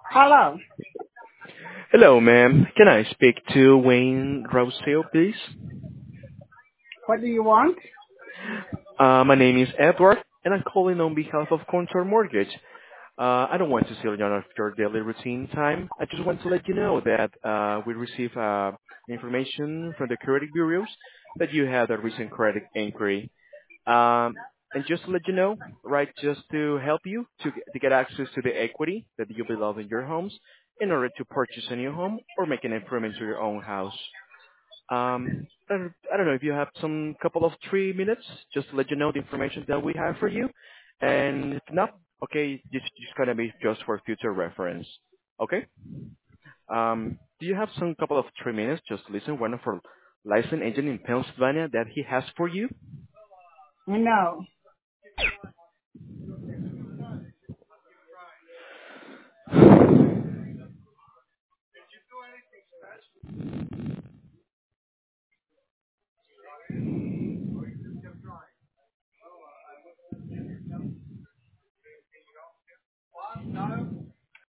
Hello. Hello, ma'am. Can I speak to Wayne Rousseau, please? What do you want? My name is Edward, and I'm calling on behalf of Contour Mortgage. I don't want to steal none of your daily routine time. I just want to let you know that we receive information from the credit bureaus that you had a recent credit inquiry. Um, and just to let you know, right, just to help you to get access to the equity that you belong in your homes in order to purchase a new home or make an improvement to your own house. I don't know if you have some couple of 3 minutes just to let you know the information that we have for you. And if not, okay, just gonna be just for future reference. Okay? Do you have some couple of 3 minutes just to listen one of our licensed agent in Pennsylvania that he has for you? No.